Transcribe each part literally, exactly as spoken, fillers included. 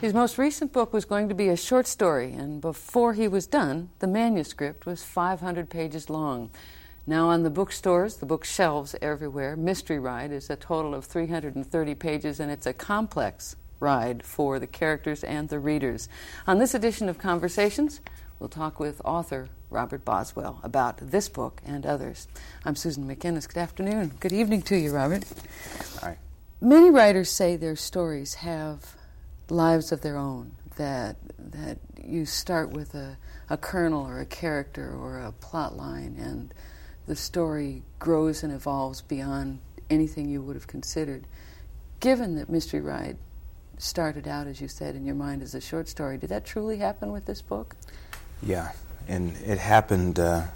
His most recent book was going to be a short story, and before he was done, the manuscript was five hundred pages long. Now on the bookstores, the bookshelves everywhere, Mystery Ride is a total of three hundred thirty pages, and it's a complex ride for the characters and the readers. On this edition of Conversations, we'll talk with author Robert Boswell about this book and others. I'm Susan McInnes. Good afternoon. Good evening to you, Robert. Hi. Many writers say their stories have lives of their own, that that you start with a, a kernel or a character or a plot line, and the story grows and evolves beyond anything you would have considered. Given that Mystery Ride started out, as you said, in your mind as a short story, did that truly happen with this book? Yeah, and it happened. Uh,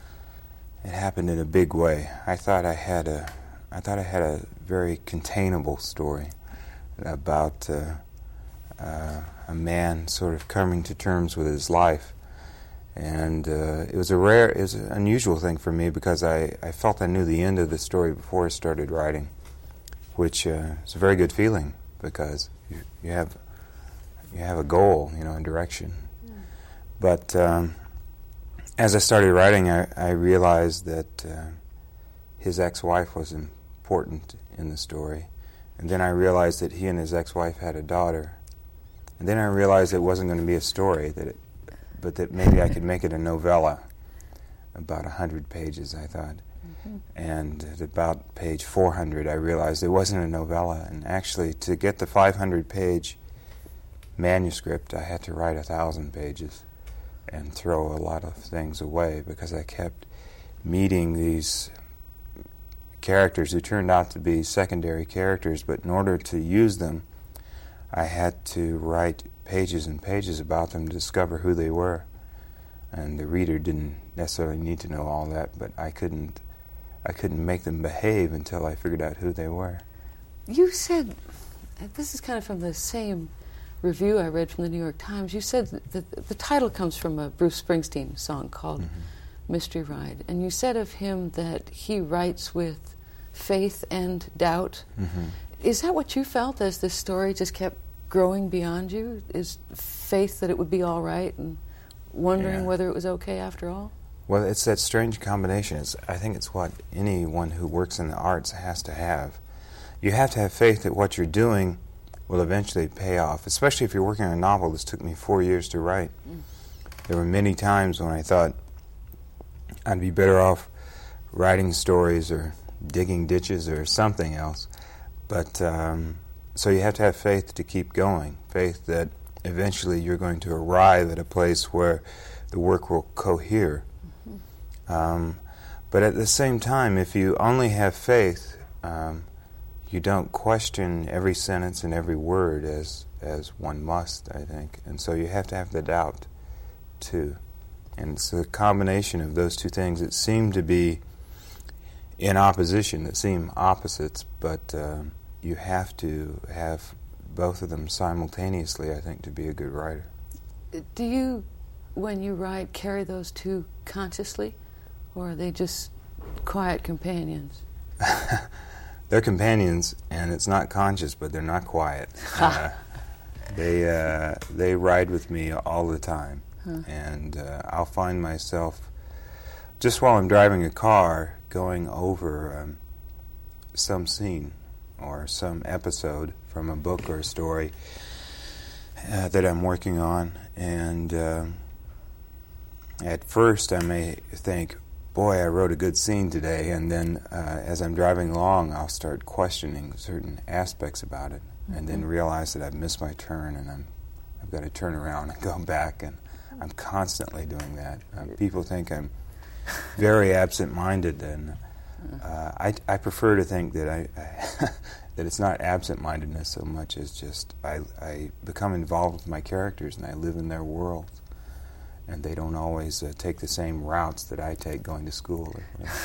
it happened in a big way. I thought I had a, I thought I had a very containable story about uh, uh, a man sort of coming to terms with his life, and uh, it was a rare, it was an unusual thing for me because I, I felt I knew the end of the story before I started writing, which uh, is a very good feeling because you, you have you have a goal, you know, a direction. But um, as I started writing, I, I realized that uh, his ex-wife was important in the story. And then I realized that he and his ex-wife had a daughter. And then I realized it wasn't going to be a story, that it, but that maybe I could make it a novella, about one hundred pages, I thought. Mm-hmm. And at about page four hundred, I realized it wasn't a novella. And actually, to get the five hundred page manuscript, I had to write one thousand pages. And throw a lot of things away because I kept meeting these characters who turned out to be secondary characters, but in order to use them, I had to write pages and pages about them to discover who they were. And the reader didn't necessarily need to know all that, but I couldn't I couldn't make them behave until I figured out who they were. You said, this is kind of from the same review I read from the New York Times, you said that the, the title comes from a Bruce Springsteen song called mm-hmm. Mystery Ride, and you said of him that he writes with faith and doubt. Mm-hmm. Is that what you felt as this story just kept growing beyond you? Is faith that it would be all right and wondering yeah. whether it was okay after all? Well, it's that strange combination. It's, I think it's what anyone who works in the arts has to have. You have to have faith that what you're doing will eventually pay off, especially if you're working on a novel. This took me four years to write. Mm. There were many times when I thought I'd be better off writing stories or digging ditches or something else. But um, so you have to have faith to keep going, faith that eventually you're going to arrive at a place where the work will cohere. Mm-hmm. Um, but at the same time, if you only have faith, um, you don't question every sentence and every word as as one must, I think. And so you have to have the doubt, too. And it's a combination of those two things that seem to be in opposition, that seem opposites, but uh, you have to have both of them simultaneously, I think, to be a good writer. Do you, when you write, carry those two consciously, or are they just quiet companions? They're companions, and it's not conscious, but they're not quiet. uh, they uh, they ride with me all the time, huh. and uh, I'll find myself, just while I'm driving a car, going over um, some scene or some episode from a book or a story uh, that I'm working on, and uh, at first I may think, boy, I wrote a good scene today, and then uh, as I'm driving along, I'll start questioning certain aspects about it, mm-hmm. and then realize that I've missed my turn, and I'm, I've got to turn around and go back, and I'm constantly doing that. Um, people think I'm very absent-minded, and uh, I, I prefer to think that I, I that it's not absent-mindedness so much as just I, I become involved with my characters, and I live in their world. And they don't always uh, take the same routes that I take going to school.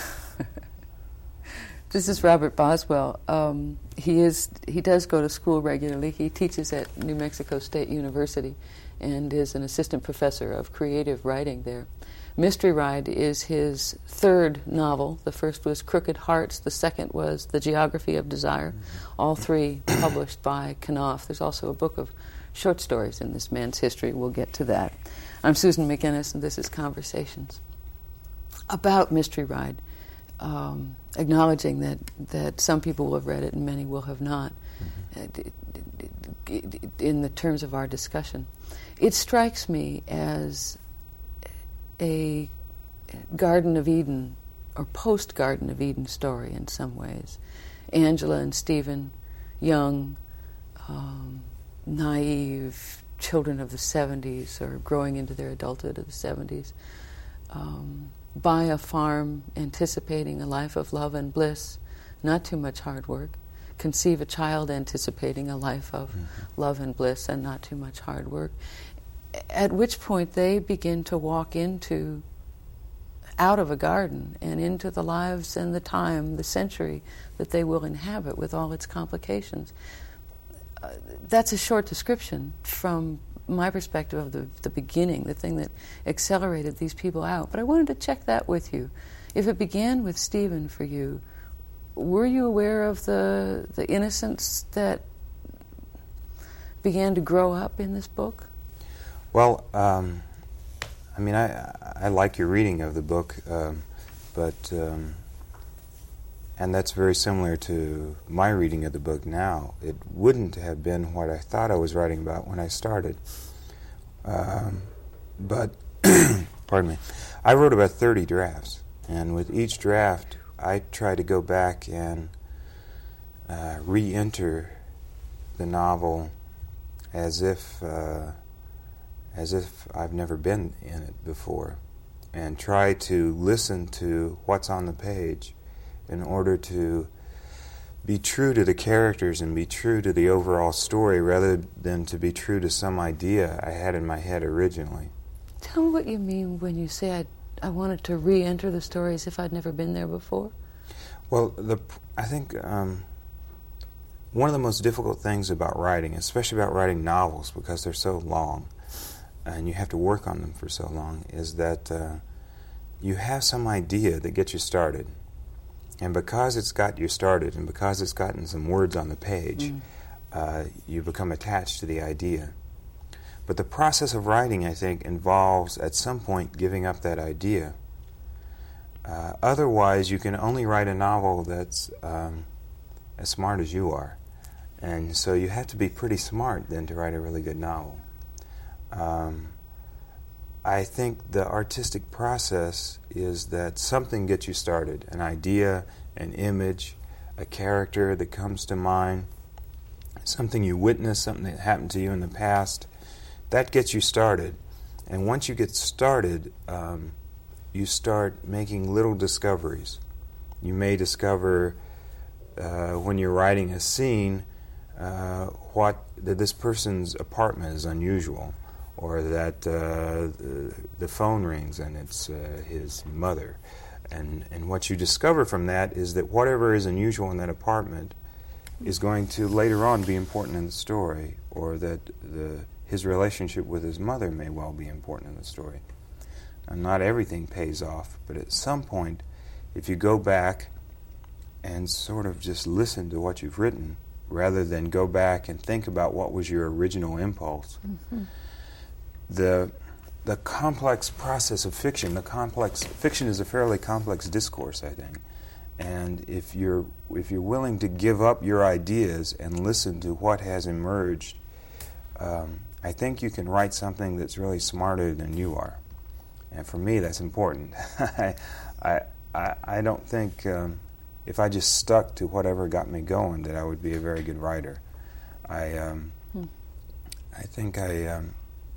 This is Robert Boswell. Um, he is he does go to school regularly. He teaches at New Mexico State University and is an assistant professor of creative writing there. Mystery Ride is his third novel. The first was Crooked Hearts. The second was The Geography of Desire. Mm-hmm. All three published by Knopf. There's also a book of short stories in this man's history. We'll get to that. I'm Susan McInnes, and this is Conversations about Mystery Ride, um, acknowledging that, that some people will have read it and many will have not, mm-hmm. in the terms of our discussion. It strikes me as a Garden of Eden or post-Garden of Eden story in some ways. Angela and Stephen, young, um, naive children of the seventies or growing into their adulthood of the seventies, um, buy a farm anticipating a life of love and bliss, not too much hard work, conceive a child anticipating a life of mm-hmm. love and bliss and not too much hard work, at which point they begin to walk into out of a garden and into the lives and the time, the century that they will inhabit with all its complications. Uh, that's a short description from my perspective of the, the beginning, the thing that accelerated these people out. But I wanted to check that with you. If it began with Stephen for you, were you aware of the the innocence that began to grow up in this book? Well, um, I mean, I I like your reading of the book, um, but um, and that's very similar to my reading of the book now. It wouldn't have been what I thought I was writing about when I started. Um, but, pardon me, I wrote about thirty drafts, and with each draft, I try to go back and uh, re-enter the novel as if uh, as if I've never been in it before, and try to listen to what's on the page in order to be true to the characters and be true to the overall story rather than to be true to some idea I had in my head originally. Tell me what you mean when you say I, I wanted to re-enter the story as if I'd never been there before. Well, the I think um, one of the most difficult things about writing, especially about writing novels because they're so long and you have to work on them for so long, is that uh, you have some idea that gets you started. And because it's got you started and because it's gotten some words on the page, mm. uh, you become attached to the idea. But the process of writing, I think, involves at some point giving up that idea. Uh, otherwise, you can only write a novel that's um, as smart as you are. And so you have to be pretty smart then to write a really good novel. Um, I think the artistic process is that something gets you started, an idea, an image, a character that comes to mind, something you witnessed, something that happened to you in the past. That gets you started. And once you get started, um, you start making little discoveries. You may discover uh, when you're writing a scene uh, what that this person's apartment is unusual, or that uh, the, the phone rings and it's uh, his mother. And, and what you discover from that is that whatever is unusual in that apartment is going to later on be important in the story, or that the, his relationship with his mother may well be important in the story. Now, not everything pays off, but at some point, if you go back and sort of just listen to what you've written, rather than go back and think about what was your original impulse, mm-hmm. The the complex process of fiction, the complex fiction is a fairly complex discourse, I think. And if you're if you're willing to give up your ideas and listen to what has emerged, um, I think you can write something that's really smarter than you are. And for me, that's important. I, I I I don't think um, if I just stuck to whatever got me going that I would be a very good writer. I um, hmm. I think I. Um,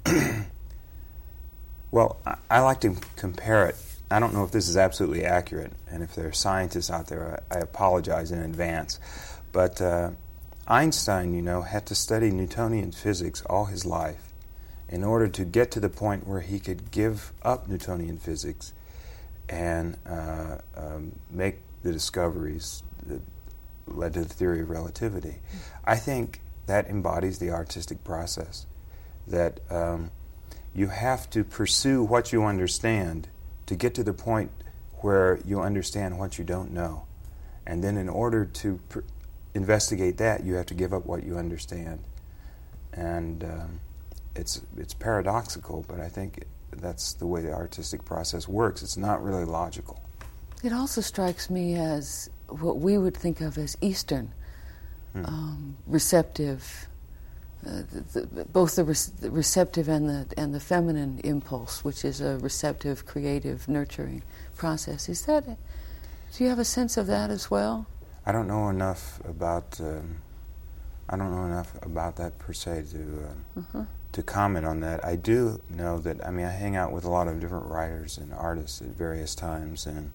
Well, I, I like to compare it. I don't know if this is absolutely accurate, and if there are scientists out there, I, I apologize in advance. But uh, Einstein, you know, had to study Newtonian physics all his life in order to get to the point where he could give up Newtonian physics and uh, um, make the discoveries that led to the theory of relativity. I think that embodies the artistic process, that um, you have to pursue what you understand to get to the point where you understand what you don't know. And then in order to pr- investigate that, you have to give up what you understand. and um, it's it's paradoxical, but I think that's the way the artistic process works. It's not really logical. It also strikes me as what we would think of as Eastern, hmm. um, receptive, uh, the, the, both the, re- the receptive and the and the feminine impulse, which is a receptive, creative, nurturing process. Is that? A, do you have a sense of that as well? I don't know enough about. Um, I don't know enough about that per se to uh, uh-huh. to comment on that. I do know that. I mean, I hang out with a lot of different writers and artists at various times, and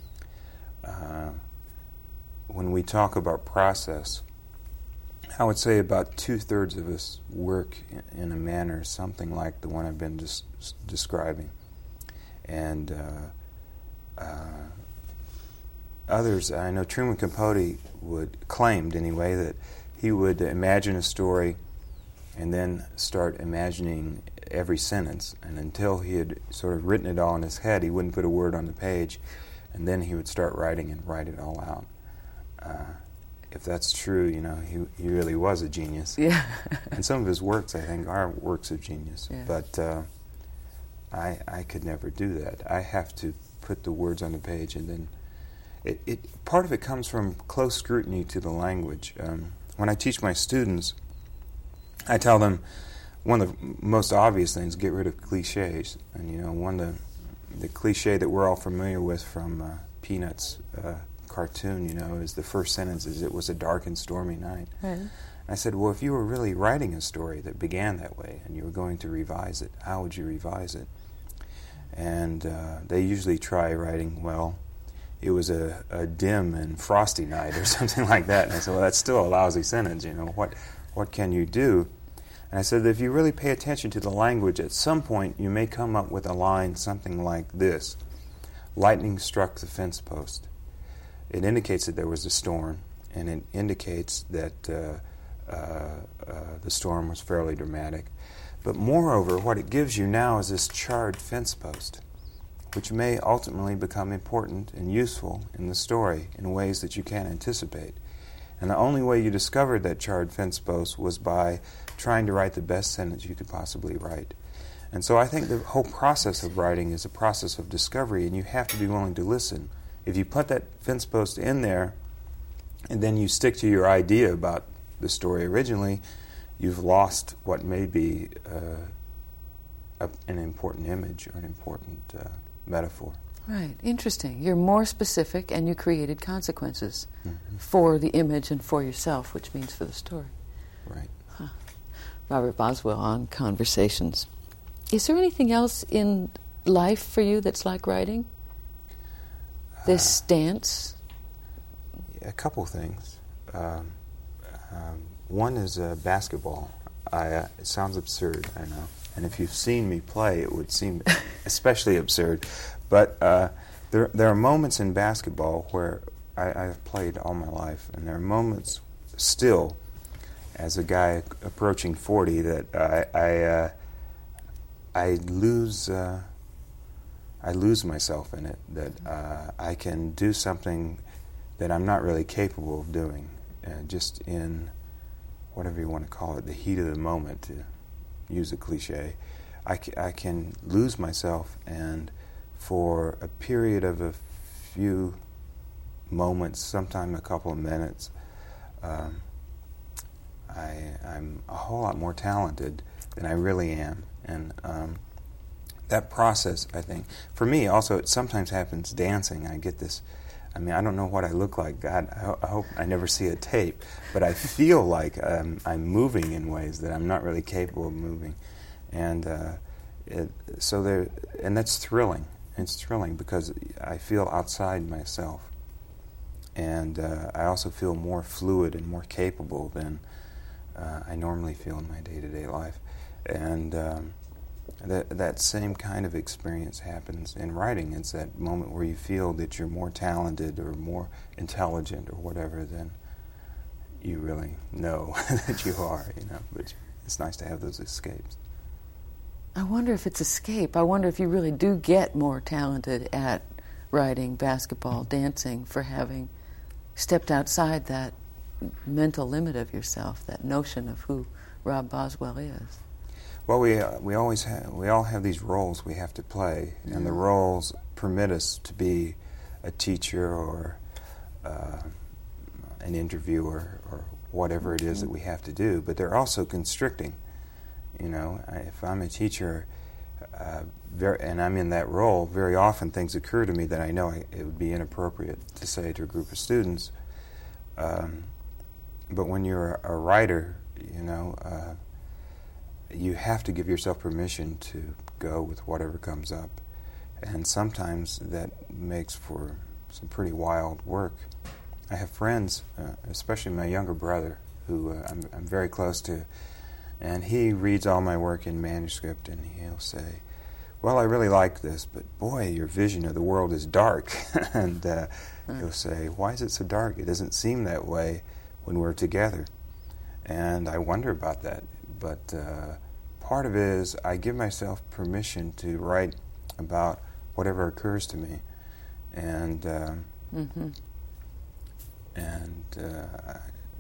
uh, when we talk about process, I would say about two thirds of us work in, in a manner something like the one I've been des- describing, and uh, uh, others. I know Truman Capote would claimed anyway that he would imagine a story and then start imagining every sentence, and until he had sort of written it all in his head, he wouldn't put a word on the page, and then he would start writing and write it all out. Uh, if that's true, you know, he he really was a genius. Yeah. And some of his works, I think, are works of genius. Yeah. But uh, I I could never do that. I have to put the words on the page, and then it, it part of it comes from close scrutiny to the language. Um, when I teach my students, I tell them one of the most obvious things: get rid of cliches. And you know, one of the, the cliche that we're all familiar with from uh, Peanuts. Uh, cartoon, you know, is the first sentence is, "It was a dark and stormy night." Right. I said, well, if you were really writing a story that began that way and you were going to revise it, how would you revise it? And uh, they usually try writing, well, it was a, a dim and frosty night or something like that. And I said, well, that's still a lousy sentence, you know. What, what can you do? And I said that if you really pay attention to the language, at some point you may come up with a line something like this: lightning struck the fence post. It indicates that there was a storm, and it indicates that uh, uh, uh, the storm was fairly dramatic. But moreover, what it gives you now is this charred fence post, which may ultimately become important and useful in the story in ways that you can't anticipate. And the only way you discovered that charred fence post was by trying to write the best sentence you could possibly write. And so I think the whole process of writing is a process of discovery, and you have to be willing to listen. If you put that fence post in there and then you stick to your idea about the story originally, you've lost what may be uh, a, an important image or an important uh, metaphor. Right. Interesting. You're more specific, and you created consequences mm-hmm. for the image and for yourself, which means for the story. Right. Huh. Robert Boswell on Conversations. Is there anything else in life for you that's like writing? This stance? Uh, a couple things. Um, um, one is uh, basketball. I, uh, it sounds absurd, I know. And if you've seen me play, it would seem especially absurd. But uh, there, there are moments in basketball where I, I've played all my life, and there are moments still, as a guy approaching forty, that I I, uh, I lose. Uh, I lose myself in it, that uh, I can do something that I'm not really capable of doing, uh, just in whatever you want to call it, the heat of the moment, to use a cliche. I, c- I can lose myself, and for a period of a few moments, sometime a couple of minutes, um, I, I'm a whole lot more talented than I really am. And um, that process, I think, for me also, it sometimes happens dancing. I get this, I mean, I don't know what I look like. God, I, ho- I hope I never see a tape, but I feel like um, I'm moving in ways that I'm not really capable of moving. And uh, it, so there, and that's thrilling. It's thrilling because I feel outside myself. And uh, I also feel more fluid and more capable than uh, I normally feel in my day-to-day life. And um, That that same kind of experience happens in writing. It's that moment where you feel that you're more talented or more intelligent or whatever than you really know that you are, you know. But it's nice to have those escapes. I wonder if it's escape. I wonder if you really do get more talented at writing, basketball, dancing, for having stepped outside that mental limit of yourself, that notion of who Rob Boswell is? Well, we uh, we always have we all have these roles we have to play, mm-hmm. and the roles permit us to be a teacher or uh, an interviewer or whatever it is mm-hmm. that we have to do. But they're also constricting. You know, if I'm a teacher, uh, very, and I'm in that role, very often things occur to me that I know I, it would be inappropriate to say to a group of students. Um, but when you're a, a writer, you know. Uh, you have to give yourself permission to go with whatever comes up. And sometimes that makes for some pretty wild work. I have friends, uh, especially my younger brother, who uh, I'm, I'm very close to, and he reads all my work in manuscript, and he'll say, well, I really like this, but boy, your vision of the world is dark. and uh, mm. he'll say, why is it so dark? It doesn't seem that way when we're together. And I wonder about that. But uh, part of it is I give myself permission to write about whatever occurs to me, and uh, mm-hmm. and uh,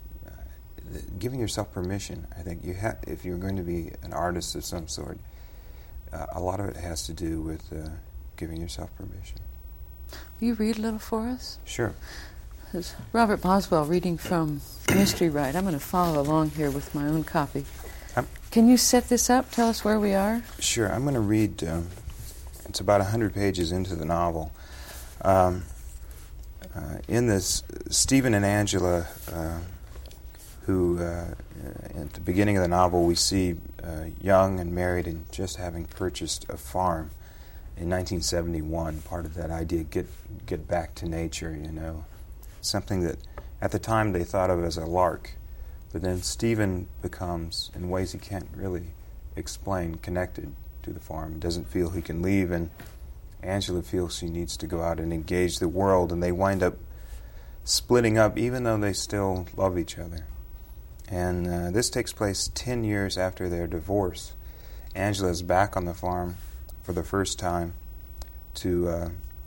giving yourself permission. I think you have, if you're going to be an artist of some sort, uh, a lot of it has to do with uh, giving yourself permission. Will you read a little for us? Sure. This is Robert Boswell reading from Mystery Ride. I'm going to follow along here with my own copy. I'm Can you set this up? Tell us where we are. Sure. I'm going to read, um, it's about one hundred pages into the novel. Um, uh, in this, Stephen and Angela, uh, who uh, at the beginning of the novel we see uh, young and married and just having purchased a farm in nineteen seventy-one. Part of that idea, get get back to nature, you know. Something that at the time they thought of as a lark. But then Stephen becomes, in ways he can't really explain, connected to the farm. He doesn't feel he can leave, and Angela feels she needs to go out and engage the world, and they wind up splitting up even though they still love each other. And uh, this takes place ten years after their divorce. Angela's back on the farm for the first time to uh,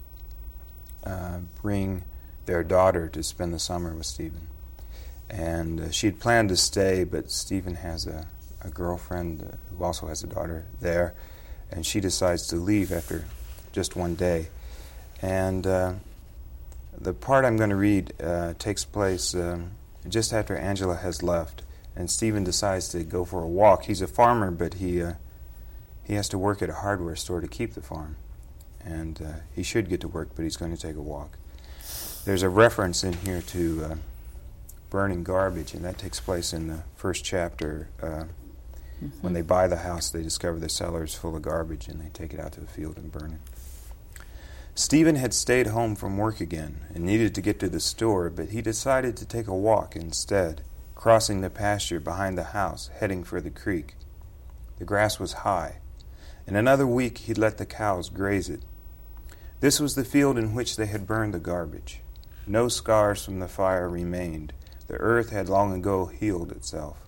uh, bring their daughter to spend the summer with Stephen. And uh, she'd planned to stay, but Stephen has a, a girlfriend uh, who also has a daughter there, and she decides to leave after just one day. And uh, the part I'm going to read uh, takes place um, just after Angela has left, and Stephen decides to go for a walk. He's a farmer, but he uh, he has to work at a hardware store to keep the farm, and uh, he should get to work, but he's going to take a walk. There's a reference in here to uh, burning garbage, and that takes place in the first chapter. Uh, mm-hmm. When they buy the house, they discover the cellar is full of garbage, and they take it out to the field and burn it. Stephen had stayed home from work again and needed to get to the store, but he decided to take a walk instead, crossing the pasture behind the house, heading for the creek. The grass was high. In another week, he'd let the cows graze it. This was the field in which they had burned the garbage. No scars from the fire remained. The earth had long ago healed itself.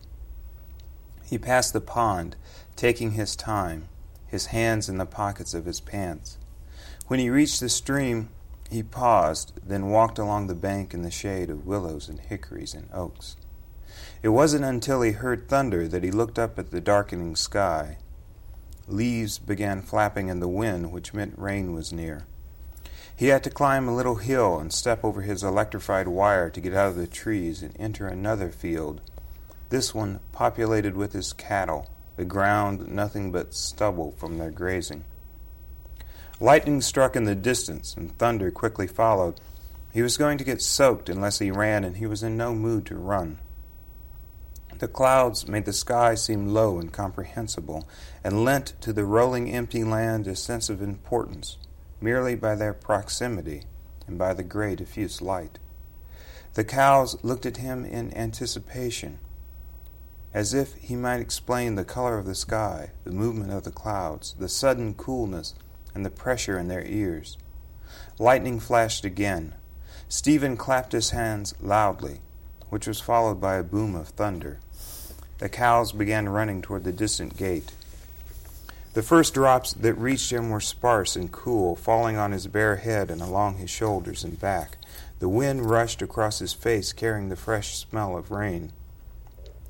He passed the pond, taking his time, his hands in the pockets of his pants. When he reached the stream, he paused, then walked along the bank in the shade of willows and hickories and oaks. It wasn't until he heard thunder that he looked up at the darkening sky. Leaves began flapping in the wind, which meant rain was near. He had to climb a little hill and step over his electrified wire to get out of the trees and enter another field, this one populated with his cattle, the ground nothing but stubble from their grazing. Lightning struck in the distance, and thunder quickly followed. He was going to get soaked unless he ran, and he was in no mood to run. The clouds made the sky seem low and incomprehensible, and lent to the rolling empty land a sense of importance, merely by their proximity and by the gray diffuse light. The cows looked at him in anticipation, as if he might explain the color of the sky, the movement of the clouds, the sudden coolness, and the pressure in their ears. Lightning flashed again. Stephen clapped his hands loudly, which was followed by a boom of thunder. The cows began running toward the distant gate. The first drops that reached him were sparse and cool, falling on his bare head and along his shoulders and back. The wind rushed across his face, carrying the fresh smell of rain.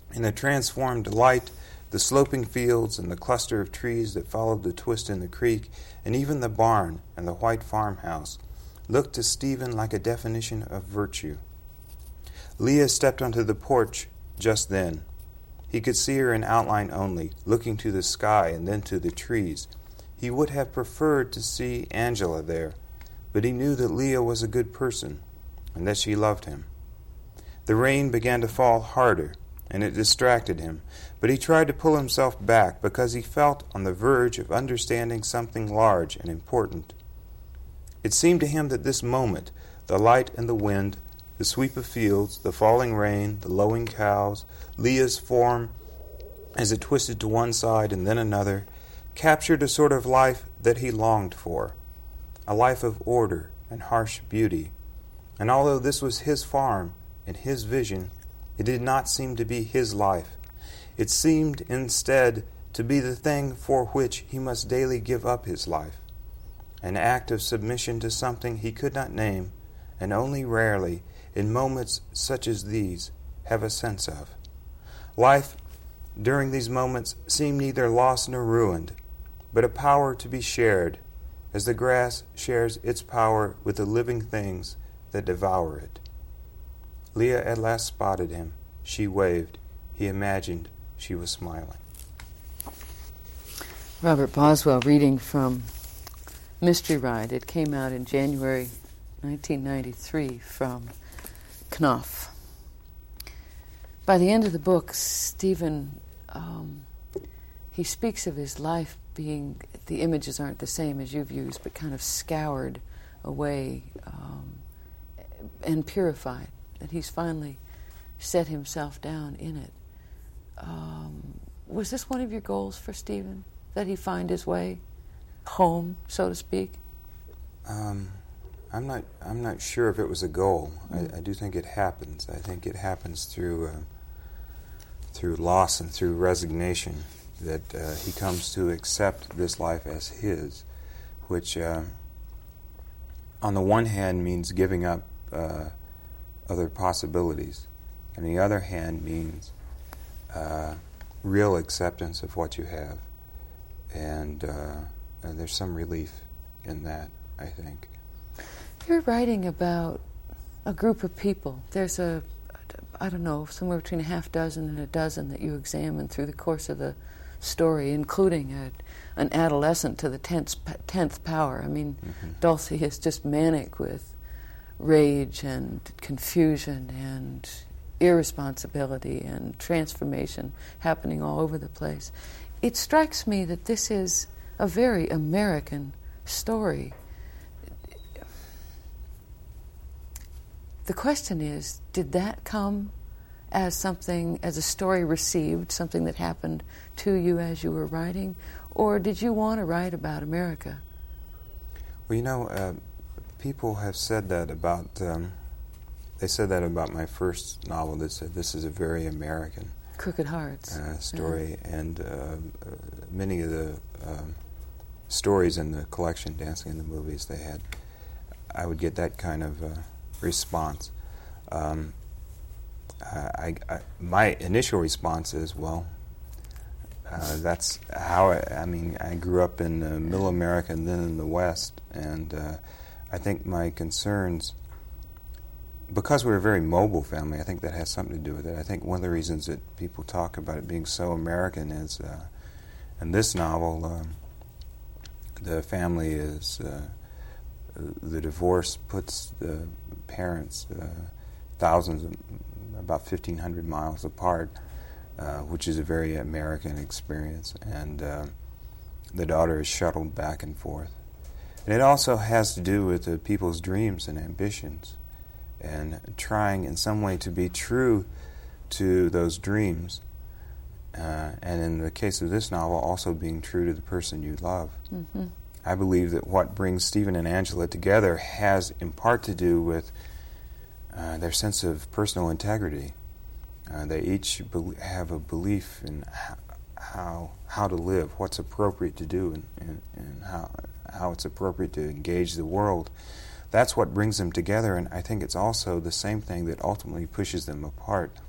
In a transformed light, the sloping fields and the cluster of trees that followed the twist in the creek, and even the barn and the white farmhouse, looked to Stephen like a definition of virtue. Leah stepped onto the porch just then. He could see her in outline only, looking to the sky and then to the trees. He would have preferred to see Angela there, but he knew that Leah was a good person and that she loved him. The rain began to fall harder, and it distracted him, but he tried to pull himself back because he felt on the verge of understanding something large and important. It seemed to him that this moment, the light and the wind, the sweep of fields, the falling rain, the lowing cows, Leah's form as it twisted to one side and then another, captured a sort of life that he longed for, a life of order and harsh beauty. And although this was his farm and his vision, it did not seem to be his life. It seemed instead to be the thing for which he must daily give up his life, an act of submission to something he could not name, and only rarely, in moments such as these, have a sense of. Life, during these moments, seemed neither lost nor ruined, but a power to be shared, as the grass shares its power with the living things that devour it. Leah at last spotted him. She waved. He imagined she was smiling. Robert Boswell reading from Mystery Ride. It came out in January nineteen ninety-three from Knopf. By the end of the book, Stephen, um, he speaks of his life being, the images aren't the same as you've used, but kind of scoured away um, and purified, that he's finally set himself down in it. Um, was this one of your goals for Stephen, that he find his way home, so to speak? Um, I'm not. I'm not sure if it was a goal. Mm. I, I do think it happens. I think it happens through uh, through loss and through resignation that uh, he comes to accept this life as his, which, uh, on the one hand, means giving up uh, other possibilities, and on the other hand means uh, real acceptance of what you have, and, uh, and there's some relief in that, I think. You're writing about a group of people. There's a, I don't know, somewhere between a half dozen and a dozen that you examine through the course of the story, including a, an adolescent to the tenth, tenth power. I mean, mm-hmm. Dulcie is just manic with rage and confusion and irresponsibility and transformation happening all over the place. It strikes me that this is a very American story. The question is, did that come as something, as a story received, something that happened to you as you were writing, or did you want to write about America? Well, you know, uh, people have said that about, um, they said that about my first novel. They said this is a very American Crooked Hearts uh, story, yeah. and uh, uh, many of the um, stories in the collection, Dancing in the Movies, they had, I would get that kind of uh, response. Um, I, I, my initial response is, well, uh, that's how I, I mean, I grew up in uh, Middle America and then in the West, and uh, I think my concerns, because we're a very mobile family, I think that has something to do with it. I think one of the reasons that people talk about it being so American is, uh, in this novel, um, the family is, uh, the divorce puts the parents uh, thousands of, about fifteen hundred miles apart, uh, which is a very American experience, and uh, the daughter is shuttled back and forth. And it also has to do with uh, people's dreams and ambitions, and trying in some way to be true to those dreams, uh, and in the case of this novel, also being true to the person you love. Mm-hmm. I believe that what brings Stephen and Angela together has in part to do with Uh, their sense of personal integrity. Uh, they each be- have a belief in h- how how to live, what's appropriate to do, and, and, and how how it's appropriate to engage the world. That's what brings them together, and I think it's also the same thing that ultimately pushes them apart.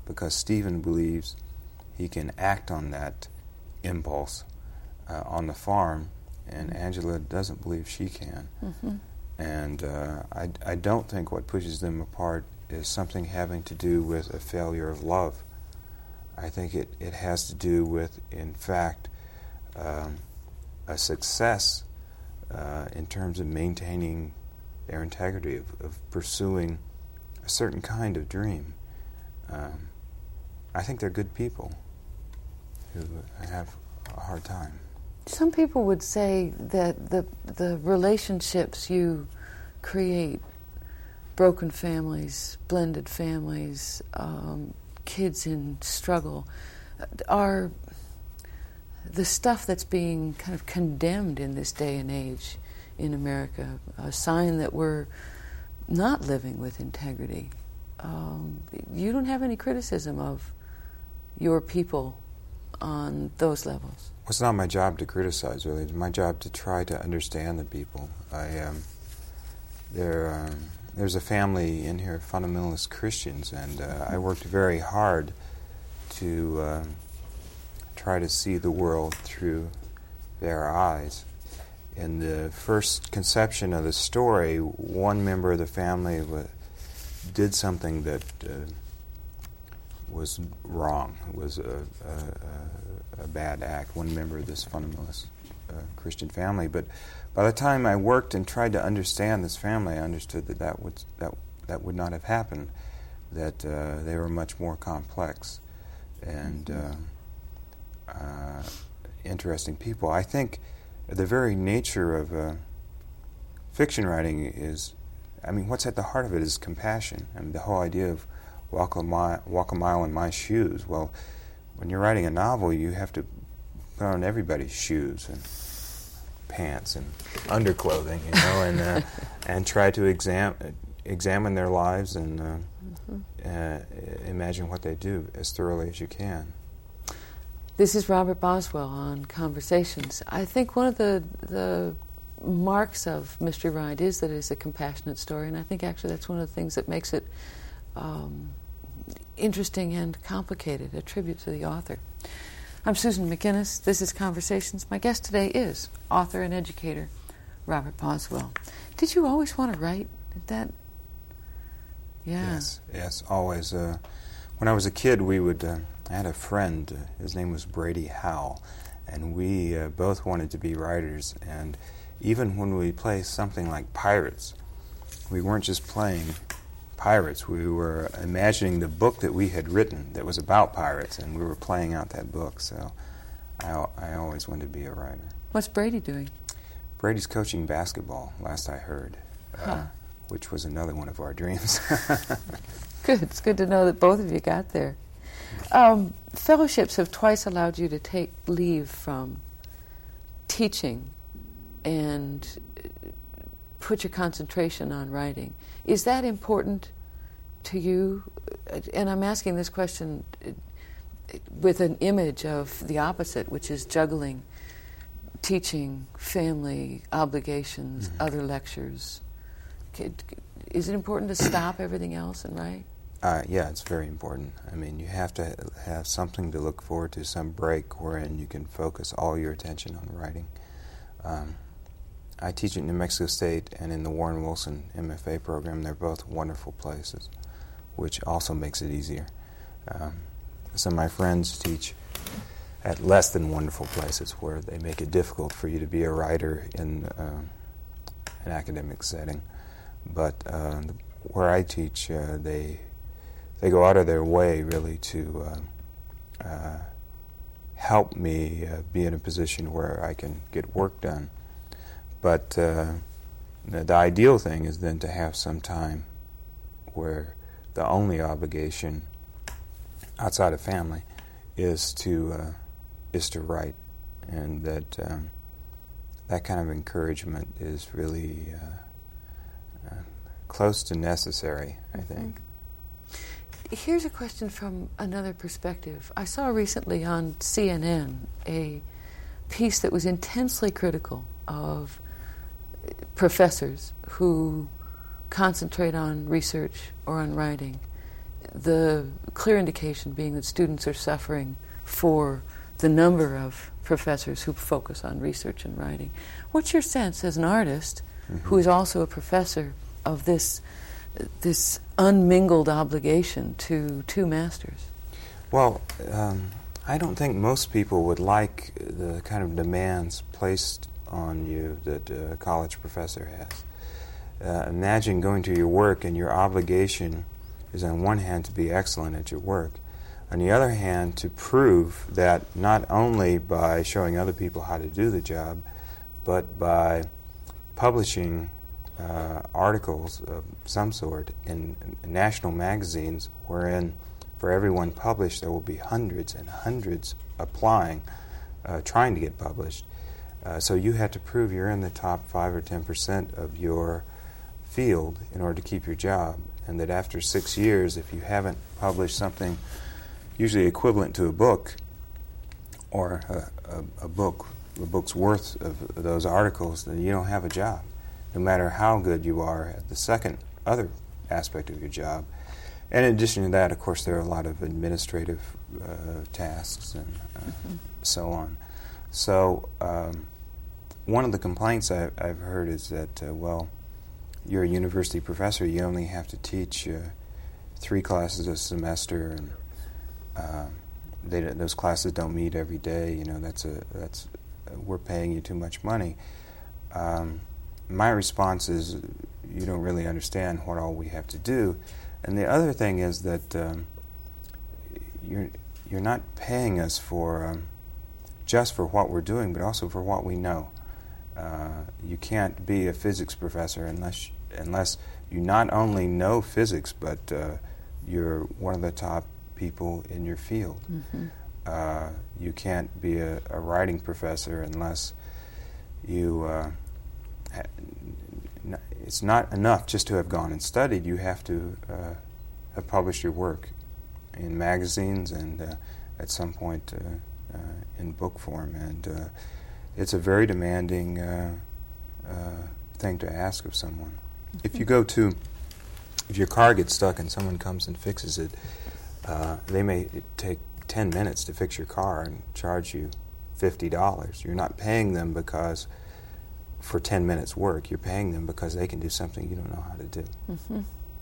because Stephen believes he can act on that impulse uh, on the farm, and Angela doesn't believe she can. Mm-hmm. And uh, I, I don't think what pushes them apart is something having to do with a failure of love. I think it, it has to do with, in fact, um, a success uh, in terms of maintaining their integrity, of, of pursuing a certain kind of dream. Um, I think they're good people who have a hard time. Some people would say that the the relationships you create, broken families, blended families, um, kids in struggle, are the stuff that's being kind of condemned in this day and age in America, a sign that we're not living with integrity. Um, you don't have any criticism of your people on those levels? Well, it's not my job to criticize, really. It's my job to try to understand the people. I um, there um, there's a family in here, fundamentalist Christians, and uh, I worked very hard to uh, try to see the world through their eyes. In the first conception of the story, one member of the family wa- did something that uh, was wrong. It was a, a, a bad act, one member of this fundamentalist uh, Christian family. But by the time I worked and tried to understand this family, I understood that that would, that, that would not have happened, that uh, they were much more complex and uh, uh, interesting people. I think the very nature of uh, fiction writing is, I mean, what's at the heart of it is compassion. I mean, the whole idea of walk a, mi- walk a mile in my shoes. Well, when you're writing a novel, you have to put on everybody's shoes and pants and underclothing, you know, and uh, and try to exam- examine their lives and uh, mm-hmm. uh, imagine what they do as thoroughly as you can. This is Robert Boswell on Conversations. I think one of the the marks of Mystery Ride is that it's a compassionate story, and I think actually that's one of the things that makes it um, interesting and complicated, a tribute to the author. I'm Susan McInnes. This is Conversations. My guest today is author and educator Robert Boswell. Did you always want to write? Did that? Yeah. Yes, yes, always. Uh, when I was a kid, we would... Uh, I had a friend, uh, his name was Brady Howell, and we uh, both wanted to be writers, and even when we played something like Pirates, we weren't just playing pirates, we were imagining the book that we had written that was about pirates, and we were playing out that book, so I, I always wanted to be a writer. What's Brady doing? Brady's coaching basketball, last I heard, uh, huh. which was another one of our dreams. Good, it's good to know that both of you got there. Um, fellowships have twice allowed you to take leave from teaching and put your concentration on writing. Is that important to you? And I'm asking this question with an image of the opposite, which is juggling teaching, family, obligations, mm-hmm. other lectures. Is it important to stop everything else and write? Uh, yeah, it's very important. I mean, you have to have something to look forward to, some break wherein you can focus all your attention on writing. Um, I teach at New Mexico State and in the Warren Wilson M F A program. They're both wonderful places, which also makes it easier. Um, some of my friends teach at less than wonderful places where they make it difficult for you to be a writer in uh, an academic setting. But uh, where I teach, uh, they... They go out of their way, really, to uh, uh, help me uh, be in a position where I can get work done. But uh, the, the ideal thing is then to have some time where the only obligation outside of family is to uh, is to write, and that um, that kind of encouragement is really uh, uh, close to necessary, I think. Here's a question from another perspective. I saw recently on C N N a piece that was intensely critical of professors who concentrate on research or on writing. the clear indication being that students are suffering for the number of professors who focus on research and writing. What's your sense as an artist mm-hmm. who is also a professor of this this unmingled obligation to two masters? Well, um, I don't think most people would like the kind of demands placed on you that a college professor has. Uh, imagine going to your work and your obligation is on one hand to be excellent at your work, on the other hand to prove that not only by showing other people how to do the job, but by publishing uh, articles of some sort in, in national magazines wherein for every one published there will be hundreds and hundreds applying, uh, trying to get published. Uh, so you have to prove you're in the top five or ten percent of your field in order to keep your job, and that after six years, if you haven't published something usually equivalent to a book or a, a, a book, a book's worth of those articles, then you don't have a job, no matter how good you are at the second other aspect of your job. And in addition to that, of course, there are a lot of administrative uh, tasks and uh, mm-hmm. so on. So um, one of the complaints I, I've heard is that, uh, well, you're a university professor, you only have to teach uh, three classes a semester, and uh, they, those classes don't meet every day. You know, that's a that's uh, we're paying you too much money. Um, my response is, you don't really understand what all we have to do. And the other thing is that um, you're you're not paying us for um, just for what we're doing, but also for what we know. Uh, you can't be a physics professor unless unless you not only know physics, but uh, you're one of the top people in your field. Mm-hmm. Uh, you can't be a, a writing professor unless you. Uh, ha- it's not enough just to have gone and studied. You have to uh, have published your work in magazines and uh, at some point uh, uh, in book form, and uh, it's a very demanding uh, uh, thing to ask of someone. Mm-hmm. If you go to, if your car gets stuck and someone comes and fixes it, uh, they may take ten minutes to fix your car and charge you fifty dollars. You're not paying them because for ten minutes work. You're paying them because they can do something you don't know how to do. Mm-hmm.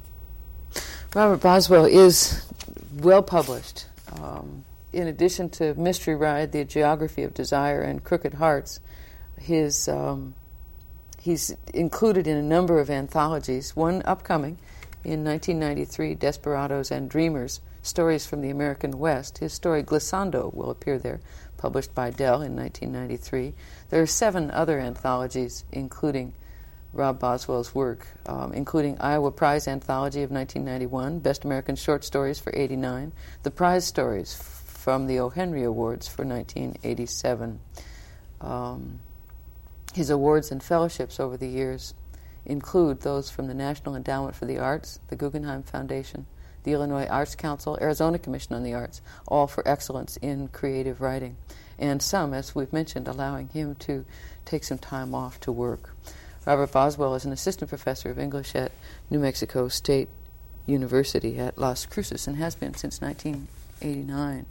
Robert Boswell is well published. Um, in addition to Mystery Ride, The Geography of Desire, and Crooked Hearts, his um, he's included in a number of anthologies, one upcoming in nineteen ninety-three, Desperados and Dreamers, Stories from the American West. His story Glissando will appear there, published by Dell in nineteen ninety-three. There are seven other anthologies, including Rob Boswell's work, um, including Iowa Prize Anthology of nineteen ninety-one, Best American Short Stories for eighty-nine, the Prize Stories f- from the O. Henry Awards for nineteen eighty-seven. Um, his awards and fellowships over the years include those from the National Endowment for the Arts, the Guggenheim Foundation, the Illinois Arts Council, Arizona Commission on the Arts, all for excellence in creative writing, and some, as we've mentioned, allowing him to take some time off to work. Robert Boswell is an assistant professor of English at New Mexico State University at Las Cruces and has been since nineteen eighty-nine.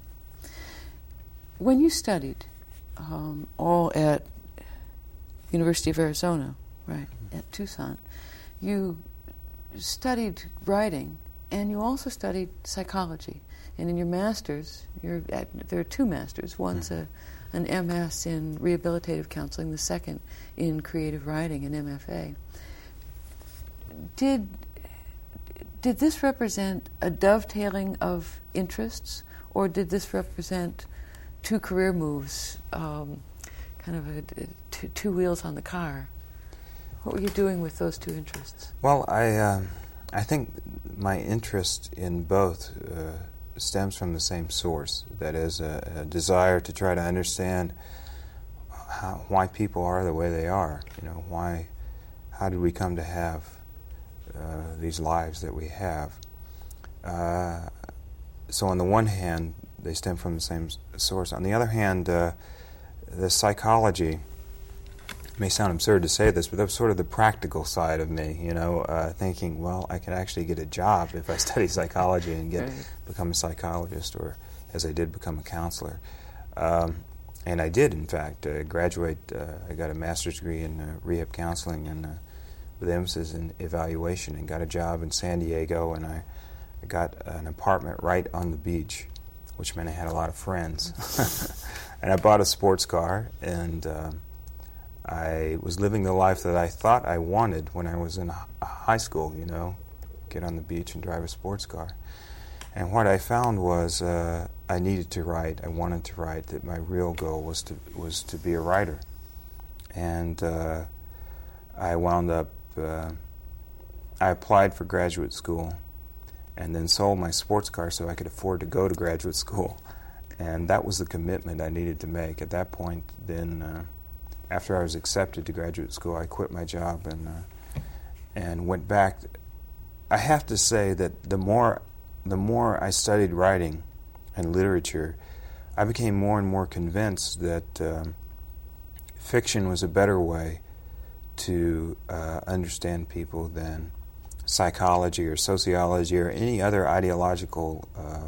When you studied um, all at University of Arizona, right, at Tucson, you studied writing and you also studied psychology. And in your master's, you're at, there are two masters. One's a, an M S in rehabilitative counseling, the second in creative writing, an M F A. Did, did this represent a dovetailing of interests, or did this represent two career moves, um, kind of a, a, two, two wheels on the car? What were you doing with those two interests? Well, I... Uh I think my interest in both uh, stems from the same source, that is a, a desire to try to understand how, why people are the way they are. You know, why, how did we come to have uh, these lives that we have? Uh, so on the one hand, they stem from the same source. On the other hand, uh, the psychology may sound absurd to say this, but that was sort of the practical side of me, you know, uh, thinking, well, I could actually get a job if I study psychology and get Right. become a psychologist, or as I did, become a counselor. Um, and I did, in fact, uh, graduate. Uh, I got a master's degree in uh, rehab counseling and uh, with emphasis in evaluation, and got a job in San Diego, and I, I got an apartment right on the beach, which meant I had a lot of friends. And I bought a sports car, and uh, I was living the life that I thought I wanted when I was in h- high school, you know, get on the beach and drive a sports car. And what I found was uh, I needed to write. I wanted to write. That my real goal was to was to be a writer. And uh, I wound up, uh, I applied for graduate school and then sold my sports car so I could afford to go to graduate school. And that was the commitment I needed to make. At that point, then, uh, after I was accepted to graduate school, I quit my job and uh, and went back. I have to say that the more the more I studied writing and literature, I became more and more convinced that um, fiction was a better way to uh, understand people than psychology or sociology or any other ideological uh,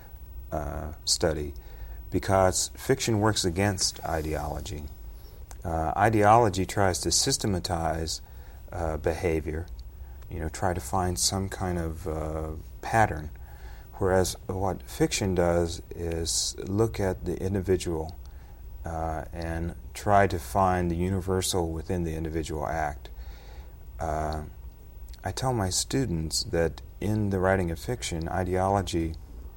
uh, study, because fiction works against ideology. Uh, ideology tries to systematize uh, behavior, you know, try to find some kind of uh, pattern, whereas what fiction does is look at the individual uh, and try to find the universal within the individual act. Uh, I tell my students that in the writing of fiction, ideology